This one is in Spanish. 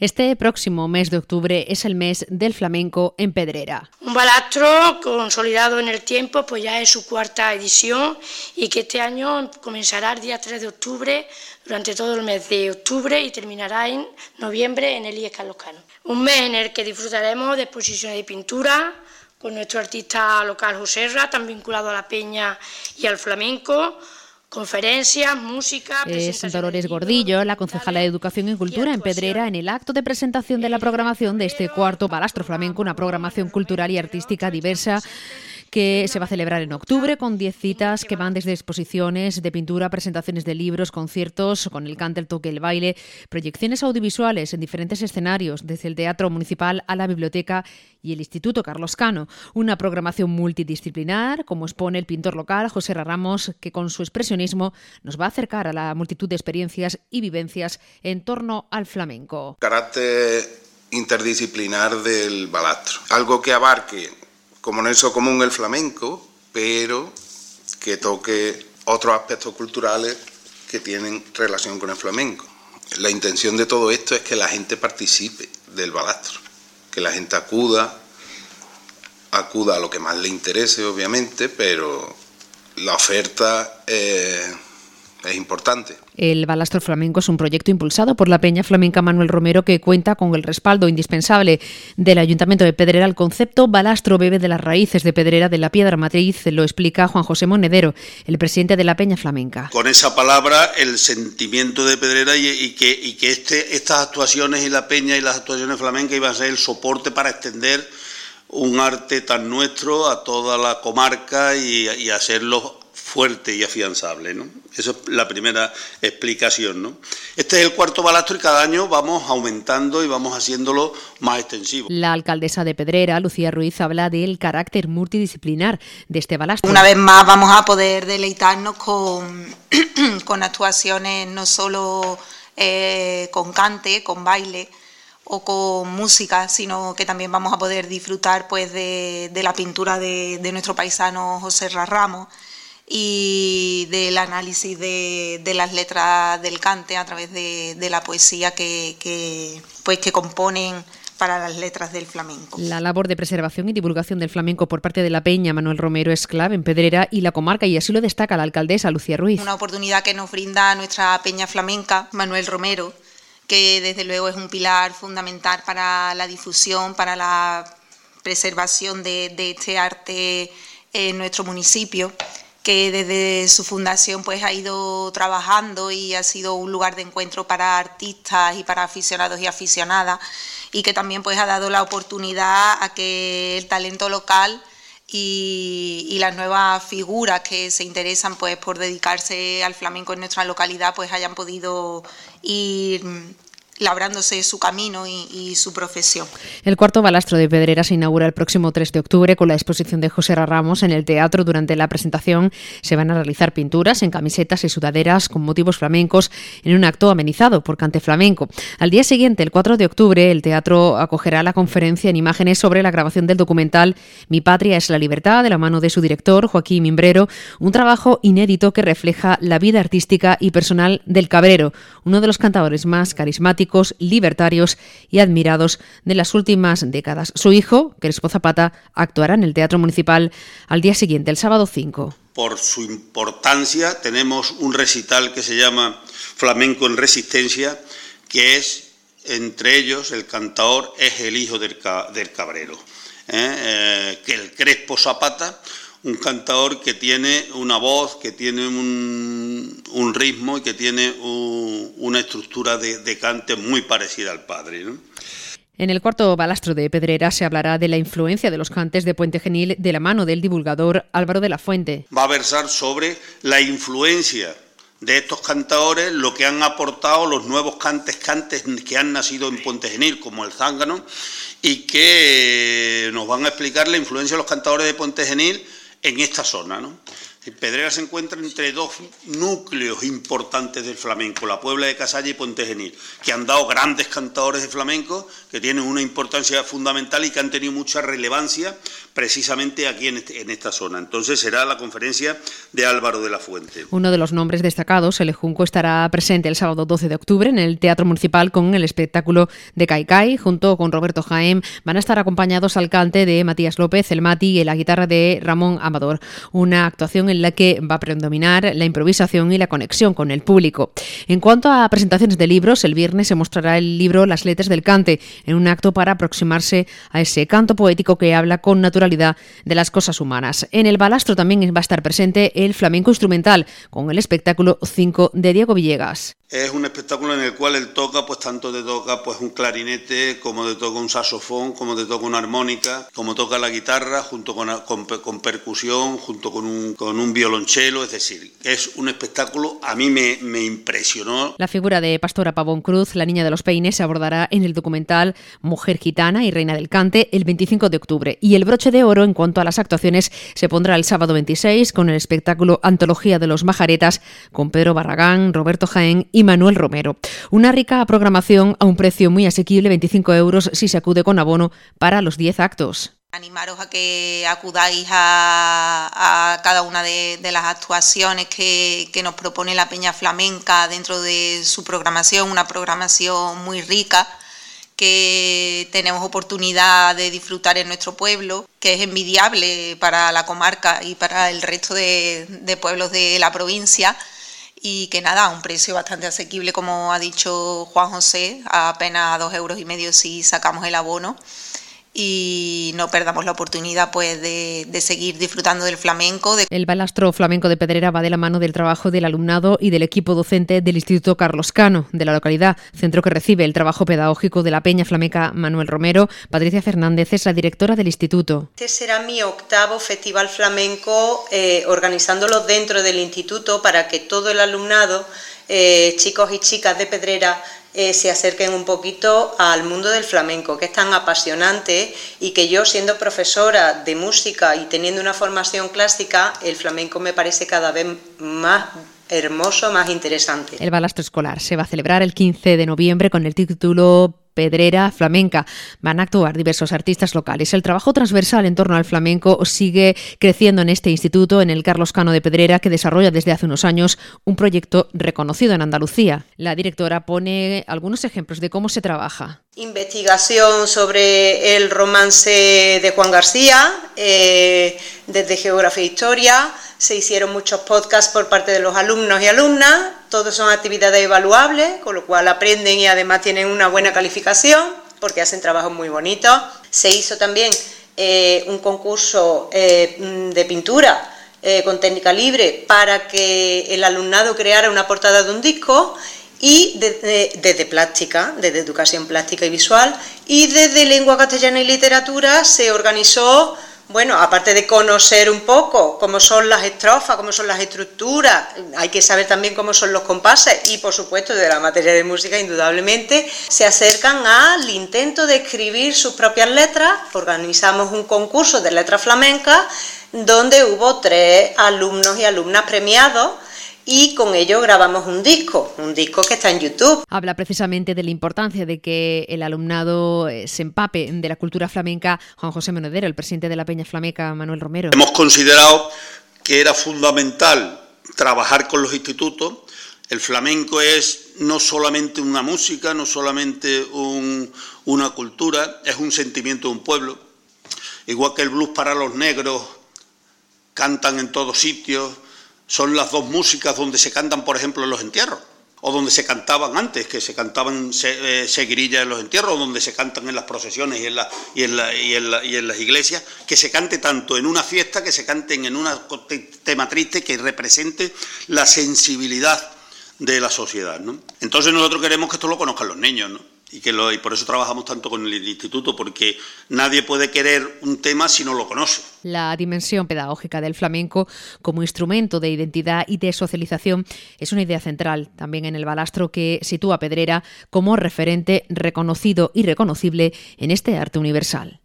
Este próximo mes de octubre es el mes del flamenco en Pedrera. Un balastro consolidado en el tiempo, pues ya es su cuarta edición y que este año comenzará el día 3 de octubre, durante todo el mes de octubre y terminará en noviembre en el IES Carlos Cano. Un mes en el que disfrutaremos de exposiciones de pintura con nuestro artista local Joserra, tan vinculado a la peña y al flamenco, conferencias, música... Es Dolores Gordillo, la concejala de Educación y Cultura en Pedrera, en el acto de presentación de la programación de este cuarto balastro flamenco, una programación cultural y artística diversa que se va a celebrar en octubre con 10 citas que van desde exposiciones de pintura, presentaciones de libros, conciertos con el cante, el toque, el baile, proyecciones audiovisuales en diferentes escenarios, desde el Teatro Municipal a la Biblioteca y el Instituto Carlos Cano. Una programación multidisciplinar, como expone el pintor local Joserra Ramos, que con su expresionismo nos va a acercar a la multitud de experiencias y vivencias en torno al flamenco. Carácter interdisciplinar del balastro, algo que abarque como nexo común el flamenco, pero que toque otros aspectos culturales que tienen relación con el flamenco. La intención de todo esto es que la gente participe del balastro, que la gente acuda a lo que más le interese, obviamente, pero la oferta es importante. El balastro flamenco es un proyecto impulsado por la Peña Flamenca Manuel Romero que cuenta con el respaldo indispensable del Ayuntamiento de Pedrera. El concepto balastro bebe de las raíces de Pedrera, de la piedra matriz, lo explica Juan José Monedero, el presidente de la Peña Flamenca. Con esa palabra, el sentimiento de Pedrera y que estas actuaciones y la Peña y las actuaciones flamencas iban a ser el soporte para extender un arte tan nuestro a toda la comarca y hacerlo fuerte y afianzable, ¿no? Esa es la primera explicación, ¿no? Este es el cuarto balastro y cada año vamos aumentando y vamos haciéndolo más extensivo. La alcaldesa de Pedrera, Lucía Ruiz, habla del carácter multidisciplinar de este balastro. Una vez más vamos a poder deleitarnos con actuaciones no solo con cante, con baile o con música, sino que también vamos a poder disfrutar pues de la pintura de nuestro paisano Joserra Ramos y del análisis de las letras del cante a través de la poesía que componen para las letras del flamenco. La labor de preservación y divulgación del flamenco por parte de la Peña Manuel Romero es clave en Pedrera y la comarca, y así lo destaca la alcaldesa Lucía Ruiz. Una oportunidad que nos brinda nuestra Peña Flamenca Manuel Romero, que desde luego es un pilar fundamental para la difusión, para la preservación de este arte en nuestro municipio, que desde su fundación pues ha ido trabajando y ha sido un lugar de encuentro para artistas y para aficionados y aficionadas, y que también pues ha dado la oportunidad a que el talento local y las nuevas figuras que se interesan pues por dedicarse al flamenco en nuestra localidad pues hayan podido ir labrándose su camino y su profesión. El cuarto balastro de Pedrera se inaugura el próximo 3 de octubre con la exposición de Joserra Ramos en el teatro. Durante la presentación se van a realizar pinturas en camisetas y sudaderas con motivos flamencos en un acto amenizado por cante flamenco. Al día siguiente, el 4 de octubre, el teatro acogerá la conferencia en imágenes sobre la grabación del documental Mi patria es la libertad, de la mano de su director, Joaquín Mimbrero, un trabajo inédito que refleja la vida artística y personal del Cabrero, uno de los cantadores más carismáticos, libertarios y admirados de las últimas décadas. Su hijo, Crespo Zapata, actuará en el Teatro Municipal al día siguiente, el sábado 5. Por su importancia tenemos un recital que se llama Flamenco en Resistencia, que es, entre ellos, el cantador es el hijo del Cabrero, que el Crespo Zapata, un cantador que tiene una voz, que tiene un ritmo y que tiene una estructura de cante muy parecida al padre, ¿no? En el cuarto balastro de Pedrera se hablará de la influencia de los cantes de Puente Genil de la mano del divulgador Álvaro de la Fuente. Va a versar sobre la influencia de estos cantadores, lo que han aportado los nuevos cantes que han nacido en Puente Genil, como el zángano, y que nos van a explicar la influencia de los cantadores de Puente Genil en esta zona, ¿no? Pedrera se encuentra entre dos núcleos importantes del flamenco, la Puebla de Casalla y Puente Genil, que han dado grandes cantadores de flamenco, que tienen una importancia fundamental y que han tenido mucha relevancia precisamente aquí en esta zona. Entonces será la conferencia de Álvaro de la Fuente. Uno de los nombres destacados, el Junco, estará presente el sábado 12 de octubre en el Teatro Municipal con el espectáculo de Caicai. Junto con Roberto Jaén van a estar acompañados al cante de Matías López, el Mati, y la guitarra de Ramón Amador. Una actuación en la que va a predominar la improvisación y la conexión con el público. En cuanto a presentaciones de libros, el viernes se mostrará el libro Las letras del cante, en un acto para aproximarse a ese canto poético que habla con naturalidad de las cosas humanas. En el Balastro también va a estar presente el flamenco instrumental, con el espectáculo 5 de Diego Villegas. Es un espectáculo en el cual él toca, pues tanto te toca pues un clarinete, como te toca un saxofón, como te toca una armónica, como toca la guitarra, junto con percusión, junto con un violonchelo, es decir, es un espectáculo, a mí me impresionó. La figura de Pastora Pavón Cruz, la niña de los peines, se abordará en el documental Mujer Gitana y Reina del Cante el 25 de octubre. Y el broche de oro, en cuanto a las actuaciones, se pondrá el sábado 26 con el espectáculo Antología de los Majaretas, con Pedro Barragán, Roberto Jaén y Manuel Romero. Una rica programación a un precio muy asequible, 25 euros si se acude con abono para los 10 actos. Animaros a que acudáis a cada una de las actuaciones que nos propone la Peña Flamenca dentro de su programación, una programación muy rica que tenemos oportunidad de disfrutar en nuestro pueblo, que es envidiable para la comarca y para el resto de pueblos de la provincia. Y que nada, a un precio bastante asequible, como ha dicho Juan José, a apenas 2,5 euros si sacamos el abono. Y no perdamos la oportunidad pues de seguir disfrutando del flamenco. El Balastro Flamenco de Pedrera va de la mano del trabajo del alumnado y del equipo docente del Instituto Carlos Cano de la localidad, centro que recibe el trabajo pedagógico de la Peña Flamenca Manuel Romero. Patricia Fernández es la directora del instituto. Este será mi 8º festival flamenco, organizándolo dentro del instituto para que todo el alumnado, chicos y chicas de Pedrera, se acerquen un poquito al mundo del flamenco, que es tan apasionante, y que yo, siendo profesora de música y teniendo una formación clásica, el flamenco me parece cada vez más hermoso, más interesante. El Balastro Escolar se va a celebrar el 15 de noviembre con el título Pedrera Flamenca. Van a actuar diversos artistas locales. El trabajo transversal en torno al flamenco sigue creciendo en este instituto, en el Carlos Cano de Pedrera, que desarrolla desde hace unos años un proyecto reconocido en Andalucía. La directora pone algunos ejemplos de cómo se trabaja. Investigación sobre el romance de Juan García, desde Geografía e Historia. Se hicieron muchos podcasts por parte de los alumnos y alumnas. Todos son actividades evaluables, con lo cual aprenden y además tienen una buena calificación porque hacen trabajos muy bonitos. Se hizo también un concurso de pintura con técnica libre para que el alumnado creara una portada de un disco, y desde plástica, desde educación plástica y visual, y desde lengua castellana y literatura se organizó. Bueno, aparte de conocer un poco cómo son las estrofas, cómo son las estructuras, hay que saber también cómo son los compases y, por supuesto, de la materia de música, indudablemente, se acercan al intento de escribir sus propias letras. Organizamos un concurso de letras flamencas donde hubo 3 alumnos y alumnas premiados, y con ello grabamos un disco que está en YouTube. Habla precisamente de la importancia de que el alumnado se empape de la cultura flamenca Juan José Monedero, el presidente de la Peña Flamenca Manuel Romero. Hemos considerado que era fundamental trabajar con los institutos. El flamenco es no solamente una música, no solamente una cultura, es un sentimiento de un pueblo. Igual que el blues para los negros, cantan en todos sitios. Son las 2 músicas donde se cantan, por ejemplo, en los entierros, o donde se cantaban antes, que se cantaban seguirillas en los entierros, o donde se cantan en las procesiones y en las iglesias, que se cante tanto en una fiesta, que se canten en un tema triste, que represente la sensibilidad de la sociedad, ¿no? Entonces nosotros queremos que esto lo conozcan los niños, ¿no? Y por eso trabajamos tanto con el instituto, porque nadie puede querer un tema si no lo conoce. La dimensión pedagógica del flamenco como instrumento de identidad y de socialización es una idea central también en el Balastro, que sitúa a Pedrera como referente reconocido y reconocible en este arte universal.